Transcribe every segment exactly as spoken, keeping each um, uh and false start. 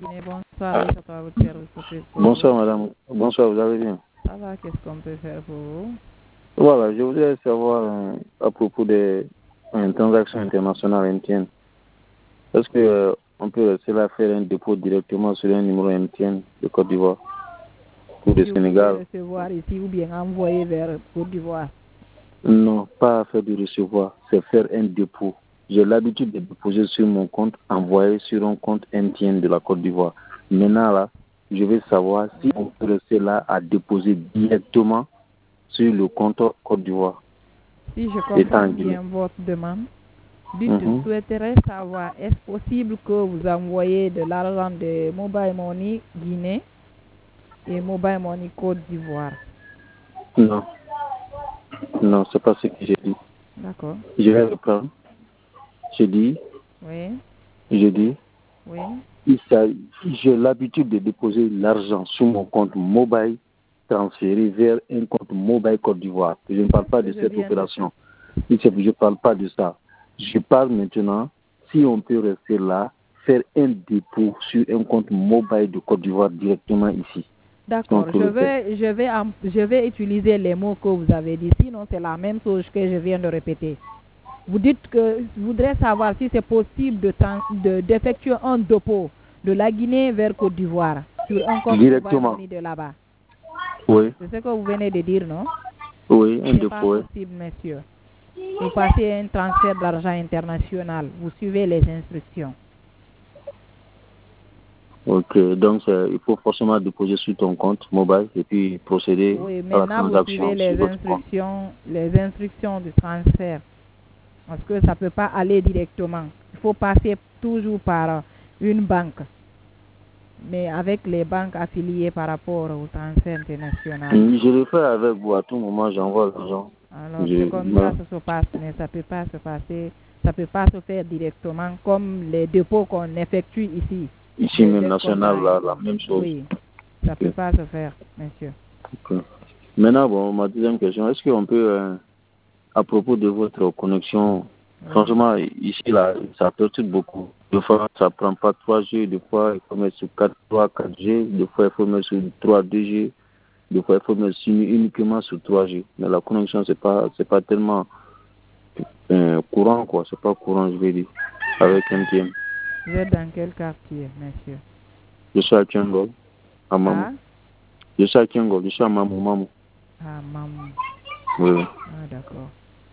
Guinée. Bonsoir, oui, à votre service. Bonsoir madame. Bonsoir, vous allez bien? Ça va, qu'est-ce qu'on peut faire pour vous? Voilà, je voudrais savoir euh, à propos des euh, transactions internationales M T N. Est-ce que euh, on peut rester là faire un dépôt directement sur un numéro M T N de Côte d'Ivoire ou de Si Sénégal? vous recevoir ici ou bien envoyer vers Côte d'Ivoire? Non, pas faire du recevoir, c'est faire un dépôt. J'ai l'habitude de déposer sur mon compte, envoyer sur un compte M T N de la Côte d'Ivoire. Maintenant là, je veux savoir si on peut rester là à déposer directement sur le compte Côte d'Ivoire. Si je comprends bien votre demande, dites, mm-hmm. je souhaiterais savoir, est-ce possible que vous envoyez de l'argent de Mobile Money Guinée et Mobile Money Côte d'Ivoire? Non. Non, c'est pas ce que j'ai dit. D'accord. Je vais reprendre. J'ai dit. Oui. J'ai dit. Oui. J'ai l'habitude de déposer l'argent sur mon compte mobile transféré vers un compte mobile Côte d'Ivoire. Je ne parle pas de cette opération. De... Je ne parle pas de ça. Je parle maintenant, si on peut rester là, faire un dépôt sur un compte mobile de Côte d'Ivoire directement ici. D'accord, je vais, je, vais, je vais utiliser les mots que vous avez dit, sinon c'est la même chose que je viens de répéter. Vous dites que vous voudrez savoir si c'est possible de, de, d'effectuer un dépôt de la Guinée vers Côte d'Ivoire sur un compte directement de là-bas. Oui. C'est ce que vous venez de dire, non? Oui, un dépôt. C'est pas possible, monsieur. Vous passez un transfert d'argent international, vous suivez les instructions. Ok, donc il faut forcément déposer sur ton compte mobile et puis procéder oui, à la transaction. Vous suivez les instructions, les instructions du transfert. Parce que ça ne peut pas aller directement. Il faut passer toujours par une banque. Mais avec les banques affiliées par rapport au transfert international. Je le fais avec vous. À tout moment, j'envoie l'argent. Alors, c'est comme ça que ça se passe. Mais ça ne peut pas se passer. Ça peut pas se faire directement comme les dépôts qu'on effectue ici. Ici, même national, la, la même chose. Oui, ça ne okay. peut pas se faire, monsieur. Okay. Maintenant, bon, ma deuxième question, est-ce qu'on peut, euh, à propos de votre connexion, oui. Franchement, ici, là, ça perturbe beaucoup. Des fois, ça ne prend pas trois G, des fois, il faut mettre sur quatre, trois, quatre G, des fois, il faut mettre sur trois, deux G, des fois, il faut mettre uniquement sur trois G. Mais la connexion, ce n'est pas, c'est pas tellement euh, courant, quoi. Ce n'est pas courant, je vais dire, avec M T N. Vous êtes dans quel quartier, monsieur? Je suis à Tiangol, à Mamou. Ah? Je suis à Tiangol, je suis à Mamou, Mamou. Ah, Mamou. Oui. Ah, d'accord.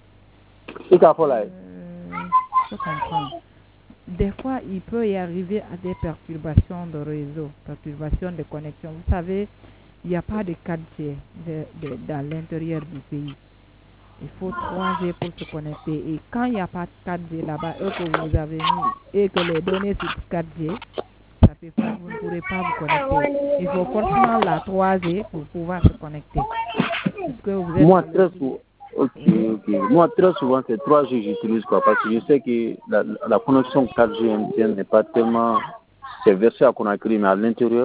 C'est ta folie. Euh, je comprends. Des fois, il peut y arriver à des perturbations de réseau, perturbations de connexion. Vous savez, il n'y a pas de quatre G de, de, dans l'intérieur du pays. Il faut trois G pour se connecter. Et quand il n'y a pas de quatre G là-bas, et que vous avez mis, et que les données sur quatre G, ça peut faire, vous ne pourrez pas vous connecter. Il faut forcément la trois G pour pouvoir se connecter. Parce que vous êtes Moi, très souvent, ok, ok. Moi, très souvent, c'est trois G que j'utilise, quoi, parce que je sais que la, la connexion quatre G M T N n'est pas tellement, c'est versé à Conakry, mais à l'intérieur.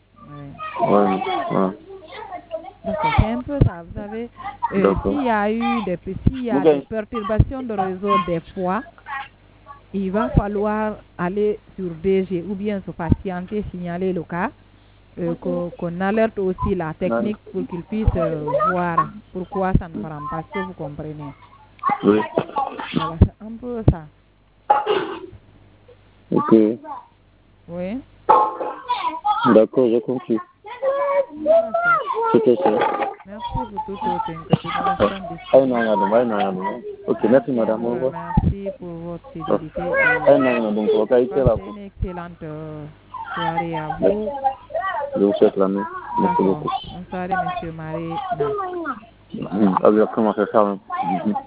Oui. Ouais, ouais. D'accord, c'est un peu ça, vous savez, euh, s'il y a eu des, s'il y a okay. des perturbations de réseau des fois, il va falloir aller sur D G ou bien se patienter, signaler le cas, euh, qu'on, qu'on alerte aussi la technique pour qu'ils puissent euh, voir pourquoi ça ne prend pas, que vous comprenez. Oui. Voilà, c'est un peu ça. Ok. Oui. D'accord, j'ai compris. C'était ça. Merci pour toutes vos interventions. Ah, non, non, non, non, non. Ok, merci madame. Au revoir. Merci pour votre fidélité. Ah, non, non, donc, on va quitter là. Passez une excellente soirée à vous. Je vous souhaite la même. Merci beaucoup. Bonne soirée, monsieur Marie. Mmh. Ah, oui, comment ça, ça, même.